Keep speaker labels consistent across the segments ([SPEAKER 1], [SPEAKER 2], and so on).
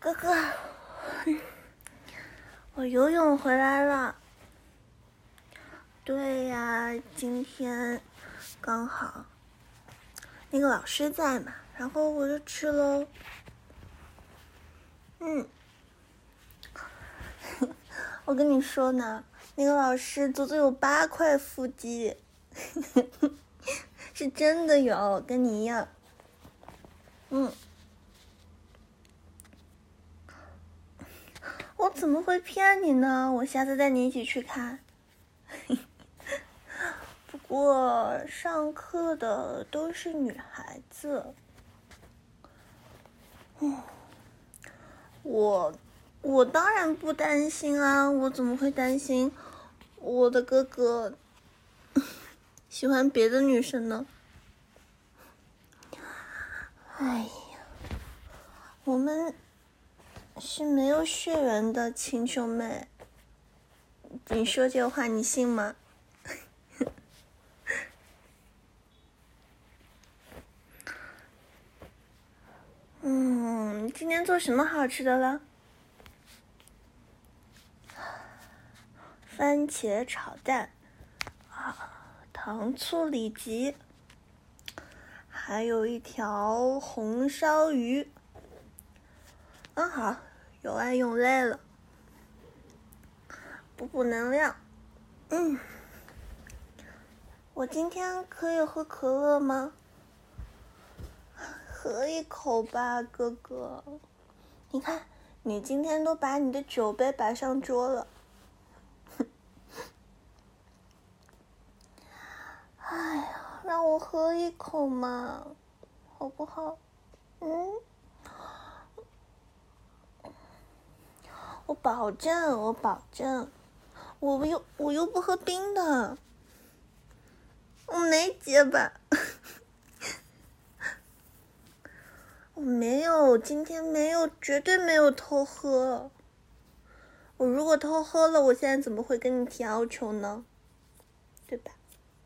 [SPEAKER 1] 哥哥，我游泳回来了。对呀，今天刚好那个老师在嘛，然后我就去喽。我跟你说呢，那个老师足足有8块腹肌，是真的有，跟你一样。我怎么会骗你呢？我下次带你一起去看。不过上课的都是女孩子。我当然不担心啊，我怎么会担心我的哥哥喜欢别的女生呢？哎呀，我们是没有血缘的亲兄妹，你说这话你信吗？今天做什么好吃的了？番茄炒蛋糖醋里脊，还有一条红烧鱼。好，有爱用累了，补能量。我今天可以喝可乐吗？喝一口吧，哥哥。你看，你今天都把你的酒杯摆上桌了。哎呀，让我喝一口嘛，好不好？我保证，我又不喝冰的，我没结巴。我没有，今天没有，绝对没有偷喝。我如果偷喝了，我现在怎么会跟你提要求呢？对吧？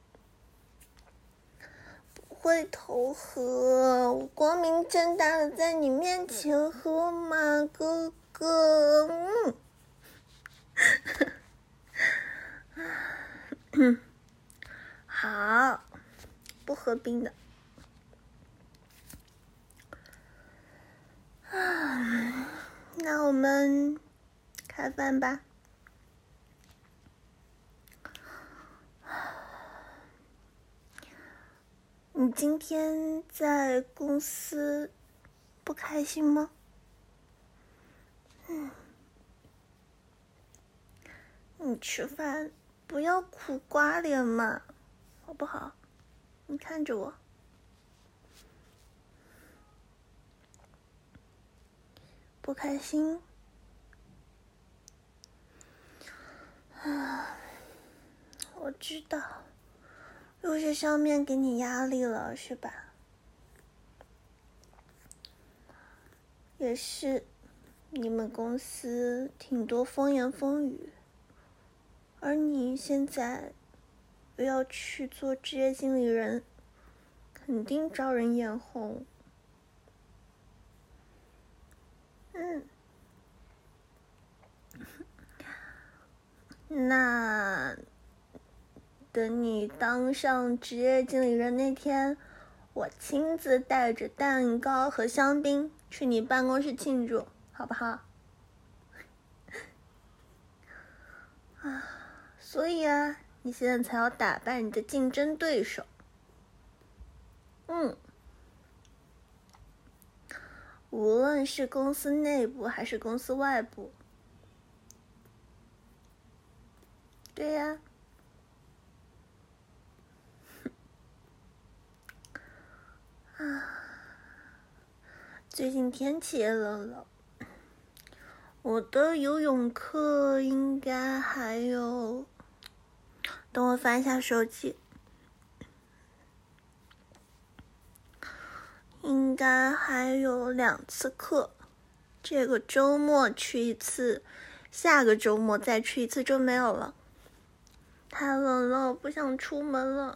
[SPEAKER 1] 不会偷喝，我光明正大的在你面前喝嘛，哥哥。好，不喝冰的。那我们开饭吧。你今天在公司不开心吗？你吃饭不要苦瓜脸嘛，好不好？你看着我。不开心？我知道，又是上面给你压力了，是吧？也是，你们公司挺多风言风语，而你现在又要去做职业经理人，肯定招人眼红。那等你当上职业经理人那天，我亲自带着蛋糕和香槟去你办公室庆祝，好不好？所以啊，你现在才要打败你的竞争对手。无论是公司内部还是公司外部。对呀。最近天气也冷了，我的游泳课应该还有，等我翻一下手机，应该还有2次课，这个周末去一次，下个周末再去一次就没有了。太冷了，不想出门了。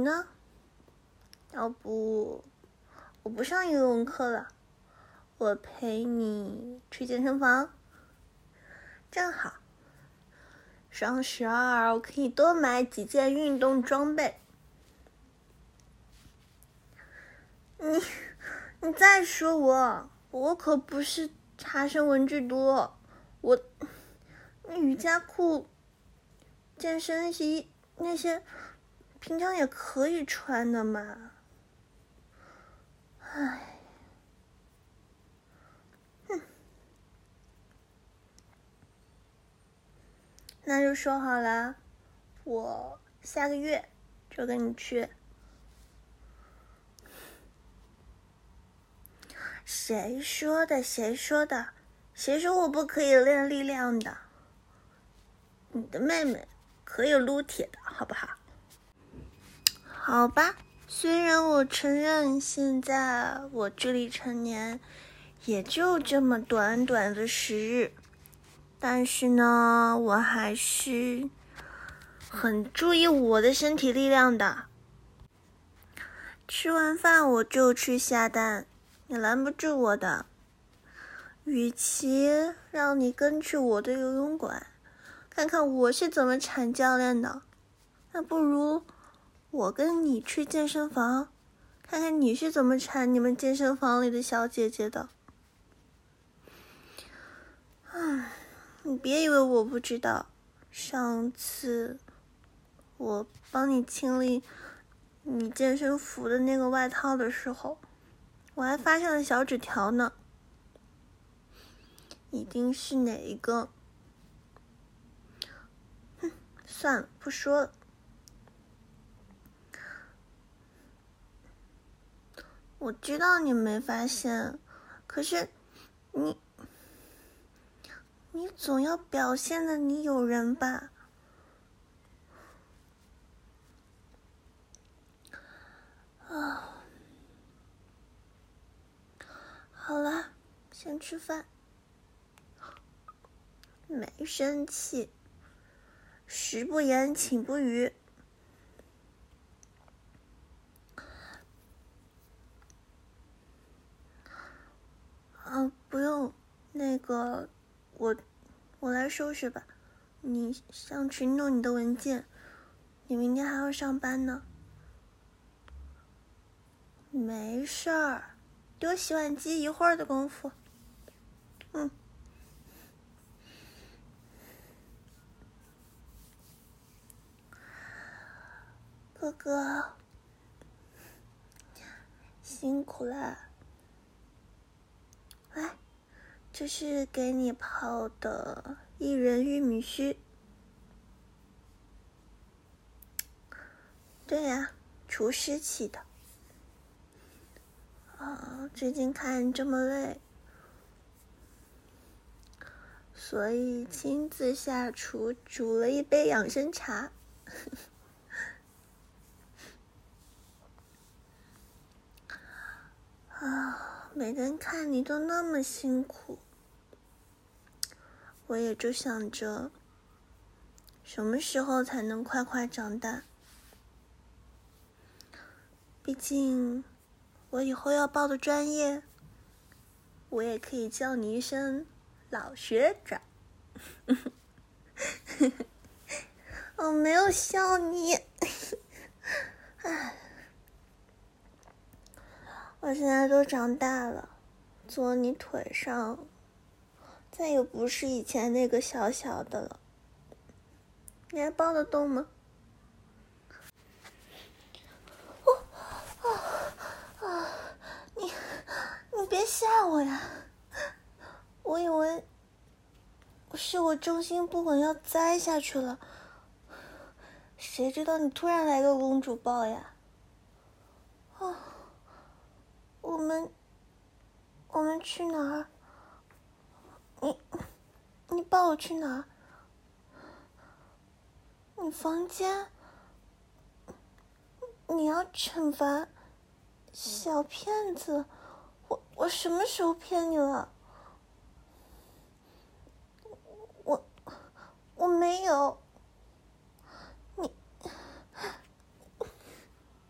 [SPEAKER 1] 呢？要不我不上游泳课了，我陪你去健身房。正好双12我可以多买几件运动装备。你再说我可不是差生文具多，瑜伽裤、健身衣那些平常也可以穿的嘛。唉，那就说好了，我下个月就跟你去。谁说的？谁说我不可以练力量的？你的妹妹可以撸铁的，好不好？好吧，虽然我承认现在我距离成年也就这么短短的10日，但是呢，我还是很注意我的身体力量的。吃完饭我就去下蛋，你拦不住我的。与其让你跟去我的游泳馆，看看我是怎么缠教练的，那不如我跟你去健身房，看看你是怎么缠你们健身房里的小姐姐的。你别以为我不知道，上次我帮你清理你健身服的那个外套的时候，我还发现了小纸条呢。一定是哪一个？算了，不说了。我知道你没发现，可是你总要表现的你有人吧？好了，先吃饭。没生气，食不言，寝不语。不用，那个，我来收拾吧。你上去弄你的文件，你明天还要上班呢。没事儿，丢洗碗机一会儿的功夫。哥哥，辛苦了。来，这是给你泡的薏仁玉米须。对呀，除湿气的。最近看这么累，所以亲自下厨煮了一杯养生茶。每人看你都那么辛苦，我也就想着什么时候才能快快长大。毕竟我以后要报的专业，我也可以叫你一声老学长。我没有笑你。我现在都长大了，坐你腿上再也不是以前那个小小的了。你还抱得动吗？你别吓我呀！我以为是我重心不稳要栽下去了，谁知道你突然来个公主抱呀！我们去哪儿？你抱我去哪儿？你房间？你要惩罚小骗子？我什么时候骗你了？我没有。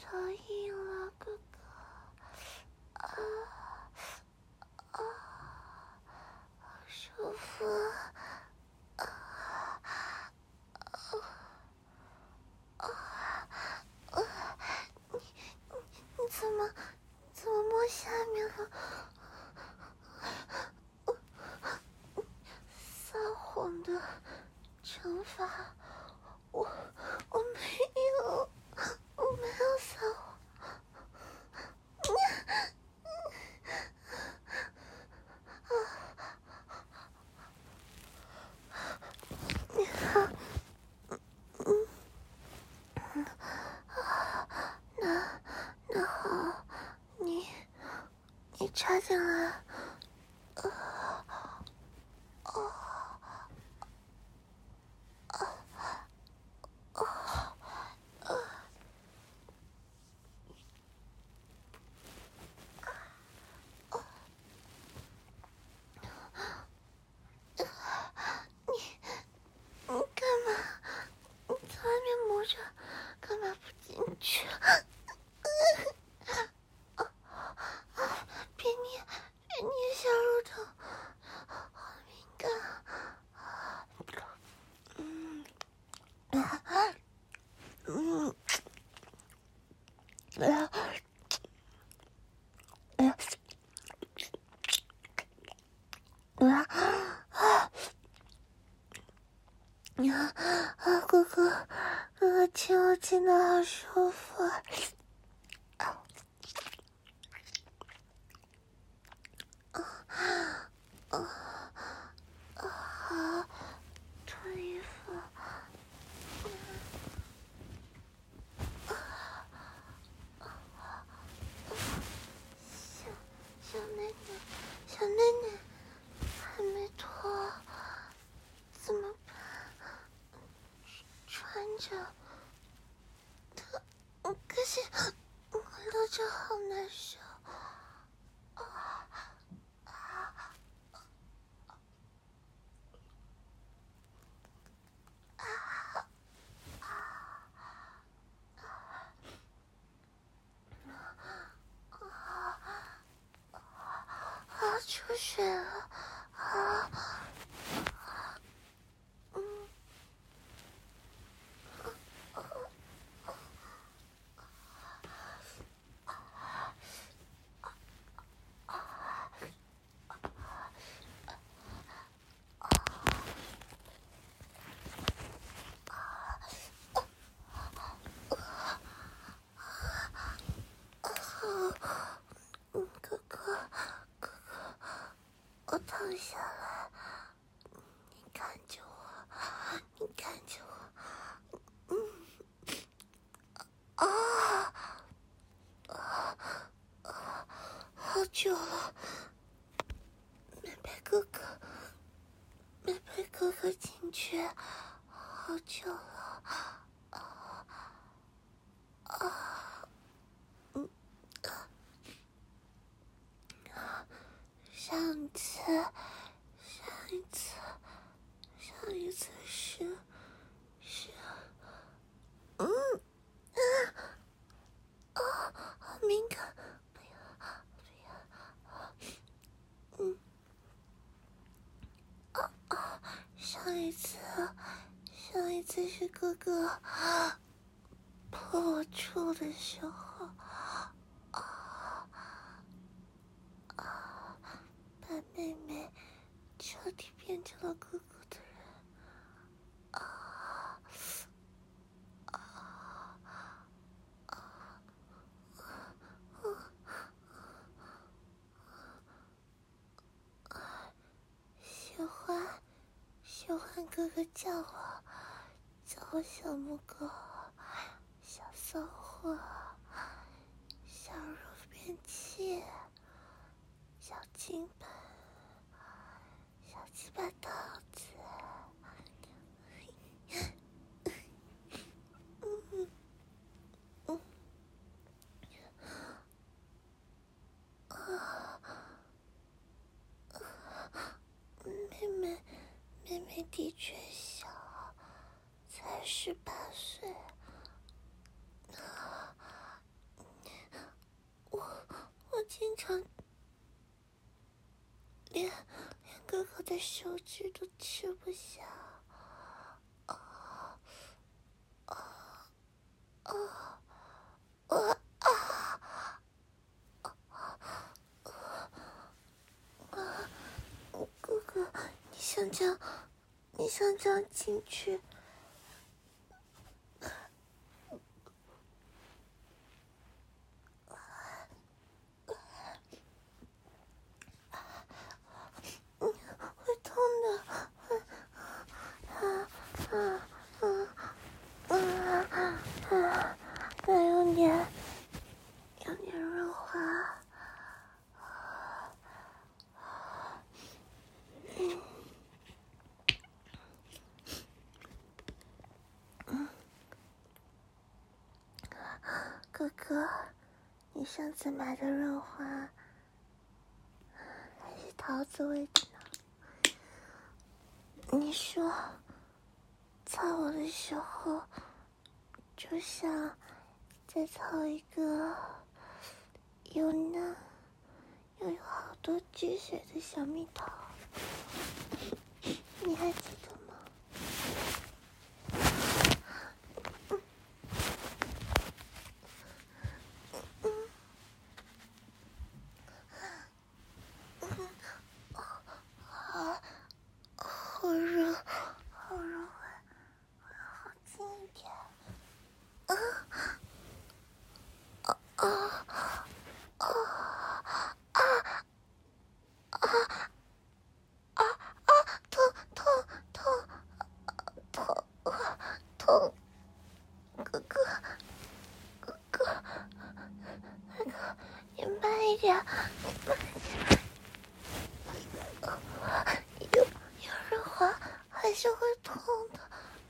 [SPEAKER 1] 超硬了，哥哥。好舒服。你怎么摸下面了？撒谎的惩罚，我没有撒谎。那好，你插进来。你干嘛？你在外面磨着，干嘛不进去？别捏小乳头，好敏感。哥哥亲我亲的好舒服。好，脱衣服。小内内还没脱，怎么办？穿着它，可是我露着好难受。出血了。哥，我躺下来，你看着我，好久了，没陪哥哥进去，好久了。上一次是，好敏感，不要，上一次是哥哥破我处的时候，把妹妹彻底变成了哥哥的人。喜欢哥哥叫我小母狗，小骚货，小肉便器，小金盆，小鸡巴桃子。妹妹的确小，才18岁。 经常连哥哥的手指都吃不下。哥哥，你想这样进去？会痛的。有点润滑。哥哥，你上次买的润滑还是桃子味的呢。你说操我的时候就像在操一个又嫩又有好多汁水的小蜜桃，你还记得吗？好热，好热，我要好近一点。痛！哥哥，你慢一点，有润滑还是会痛的。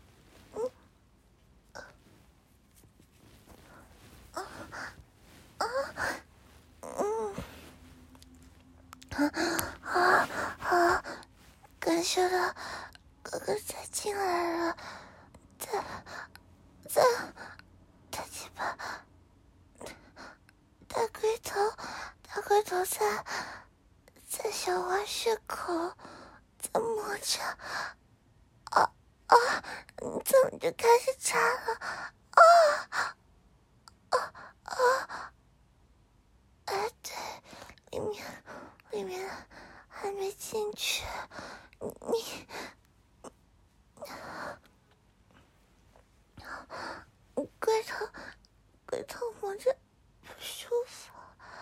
[SPEAKER 1] 感受到哥哥再进来了，再去把大龟头在小花穴口在摸着。你怎么就开始插了？对，里面还没进去，你龟头摸着不舒服。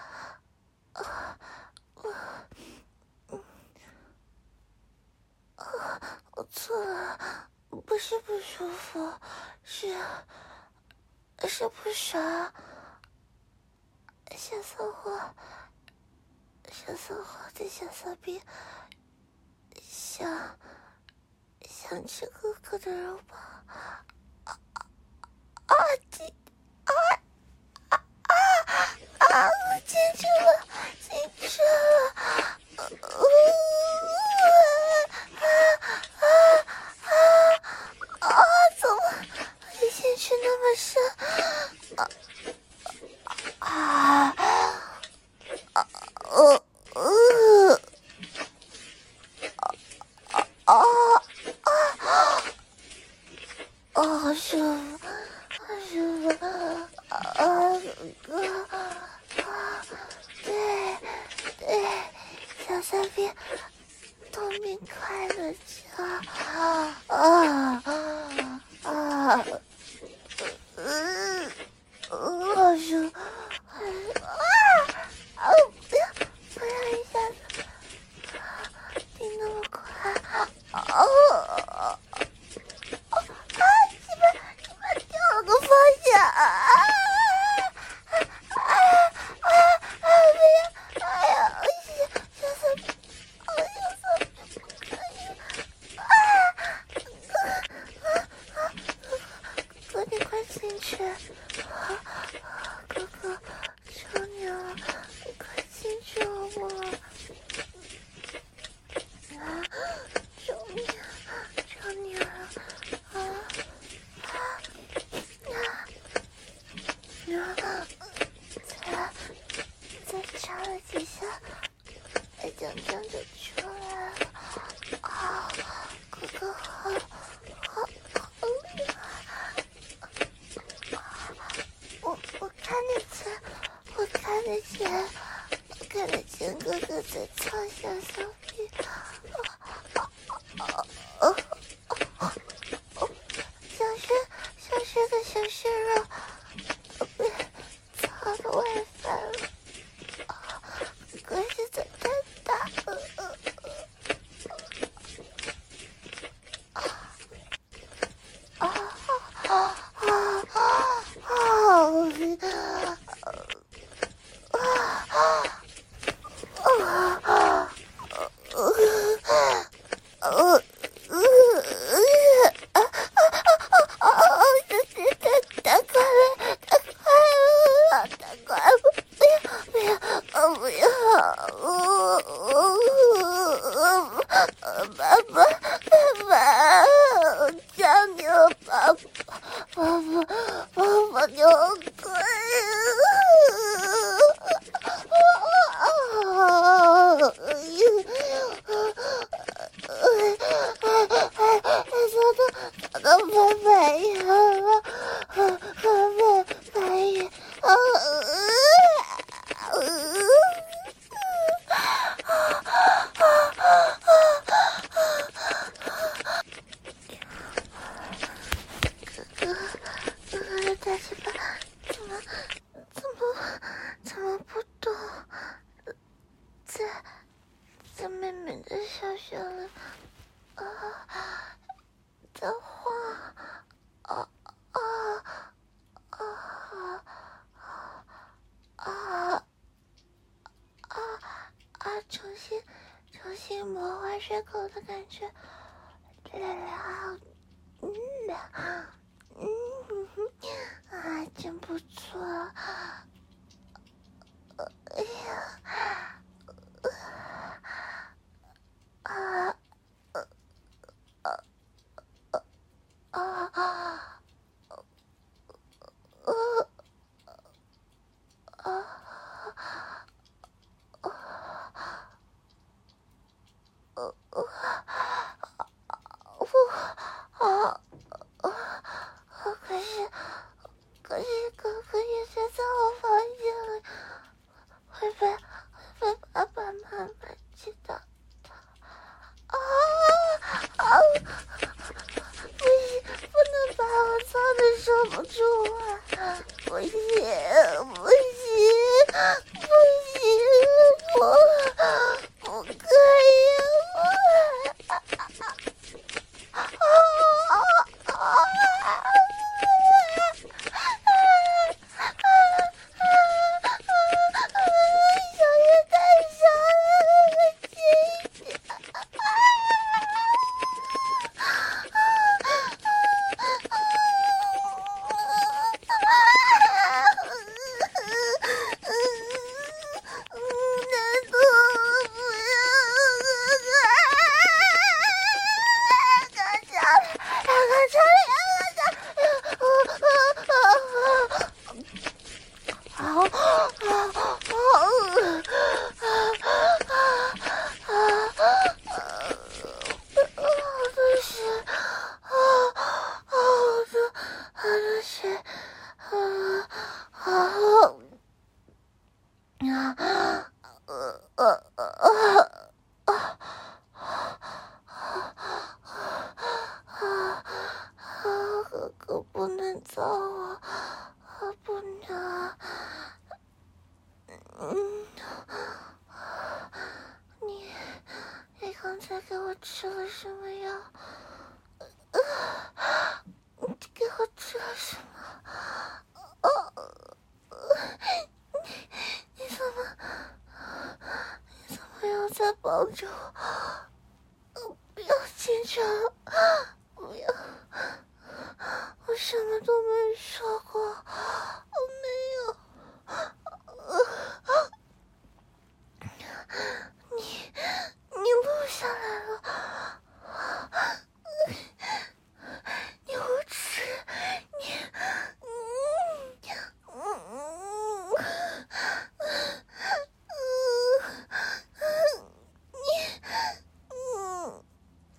[SPEAKER 1] 我错了，不是不舒服，是不爽。小骚货的小骚逼，想吃哥哥的肉吧？我进去了！怎么会进去那么深？好舒服，好舒服！对，小三逼，痛并快乐着。好舒服！不要一下子顶那么快！你们掉了个方向！不要！哎呀，小三逼，不可以！ 快找到翻白眼了，翻白眼，大鸡巴怎么不动？在妹妹的小穴里在晃，重新磨坏血口的感觉，真不错。哎呀，可是现在我房间里会被爸爸妈妈知道。不能把我操得受不住啊！不行，我不可以，小月太小了，轻一点。可不能揍我，不能。你刚才给我吃了什么药？你给我吃了什么？你怎么又在抱着我？不要进去了，不要！我什么都没说过，我没有。你录下来了，你无耻，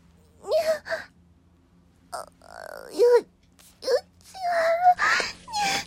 [SPEAKER 1] 又进来了，